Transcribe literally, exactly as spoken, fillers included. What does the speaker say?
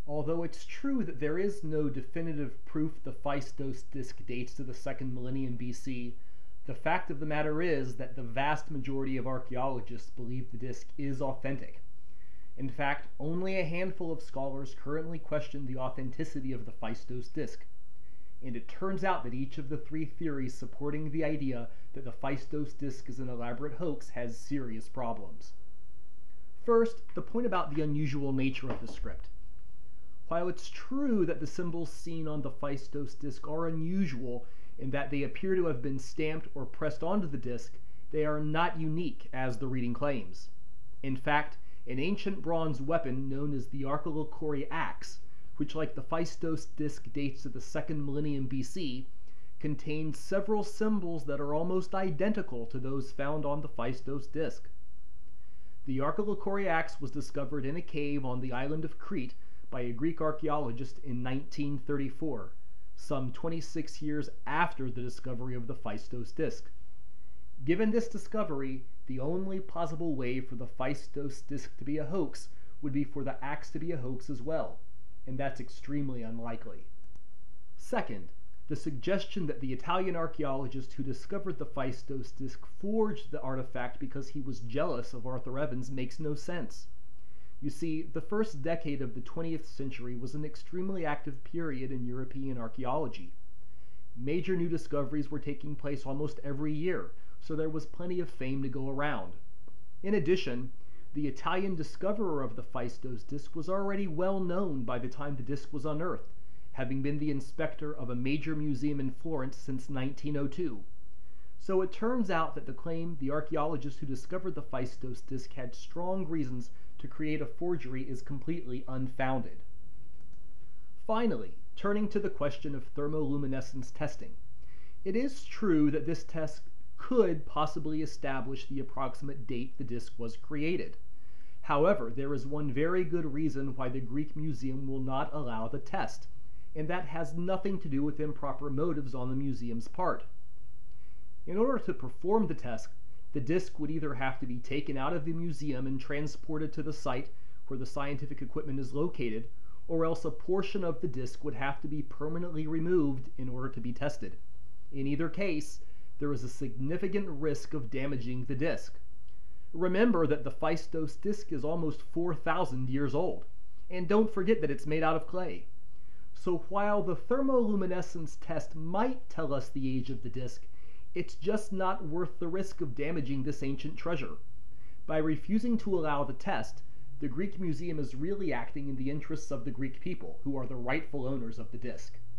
Although it's true that there is no definitive proof the Phaistos disk dates to the second millennium B C, the fact of the matter is that the vast majority of archaeologists believe the disk is authentic. In fact, only a handful of scholars currently question the authenticity of the Phaistos disk. And it turns out that each of the three theories supporting the idea that the Phaistos disk is an elaborate hoax has serious problems. First, the point about the unusual nature of the script. While it's true that the symbols seen on the Phaistos disk are unusual in that they appear to have been stamped or pressed onto the disk, they are not unique, as the reading claims. In fact, an ancient bronze weapon known as the Arkelokori axe, which like the Phaistos disk dates to the second millennium B C, contains several symbols that are almost identical to those found on the Phaistos disk. The Arkelokori axe was discovered in a cave on the island of Crete by a Greek archaeologist in nineteen thirty-four, some twenty-six years after the discovery of the Phaistos disk. Given this discovery, the only possible way for the Phaistos disk to be a hoax would be for the axe to be a hoax as well, and that's extremely unlikely. Second, the suggestion that the Italian archaeologist who discovered the Phaistos disk forged the artifact because he was jealous of Arthur Evans makes no sense. You see, the first decade of the twentieth century was an extremely active period in European archaeology. Major new discoveries were taking place almost every year, so there was plenty of fame to go around. In addition, the Italian discoverer of the Phaistos disk was already well known by the time the disk was unearthed, having been the inspector of a major museum in Florence since nineteen oh two. So it turns out that the claim the archaeologist who discovered the Phaistos disk had strong reasons to create a forgery is completely unfounded. Finally, turning to the question of thermoluminescence testing. It is true that this test could possibly establish the approximate date the disk was created. However, there is one very good reason why the Greek Museum will not allow the test, and that has nothing to do with improper motives on the museum's part. In order to perform the test, the disk would either have to be taken out of the museum and transported to the site where the scientific equipment is located, or else a portion of the disk would have to be permanently removed in order to be tested. In either case, there is a significant risk of damaging the disk. Remember that the Phaistos disk is almost four thousand years old, and don't forget that it's made out of clay. So while the thermoluminescence test might tell us the age of the disk, it's just not worth the risk of damaging this ancient treasure. By refusing to allow the test, the Greek Museum is really acting in the interests of the Greek people, who are the rightful owners of the disk.